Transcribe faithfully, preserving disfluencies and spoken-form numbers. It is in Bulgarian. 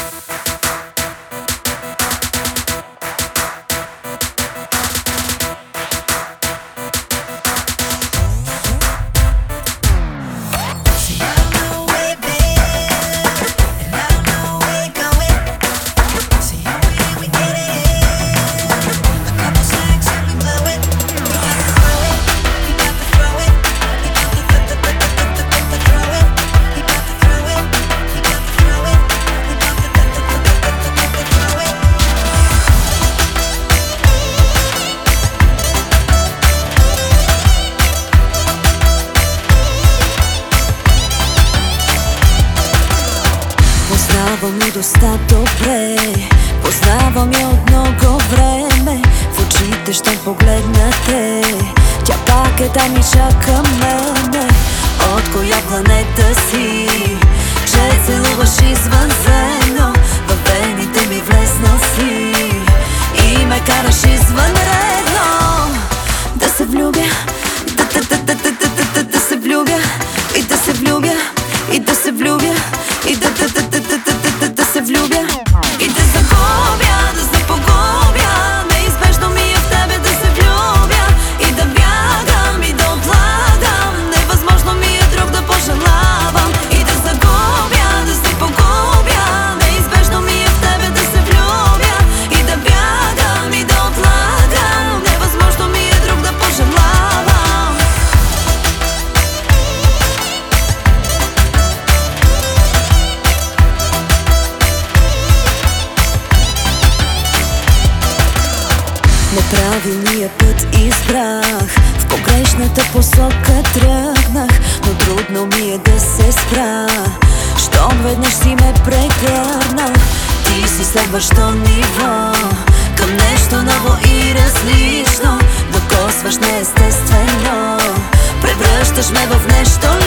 Poznавам и доста добре, познавам я от много време. В очите ще погледнате, тя пак е там и чака мене. От коя планета си, че целуваш извънземно? Във вените ми влезна си и ме караш извънредно. Да се влюбя, да, да, да, да, да, да, да, да се влюбя, и да се влюбя, и да се влюбя, и да, да, да, да, да, да, да, да се влюбя, и да загубя, да се погубя. Неизбежно ми е в тебе да се влюбя, и да бягам, и да отлагам. Невъзможно ми е друг да пожелавам, и да загубя, да се погубя. Неизбежно ми е в тебе да се влюбя, и да бягам, и да отлагам. Невъзможно ми е друг да пожелавам. Неправилния път избрах, в погрешната посока тръгнах, но трудно ми е да се спра, щом веднъж си ме прегърнал. Ти си следващо ниво, към нещо ново и различно. Докосваш неестествено, превръщаш ме в нещо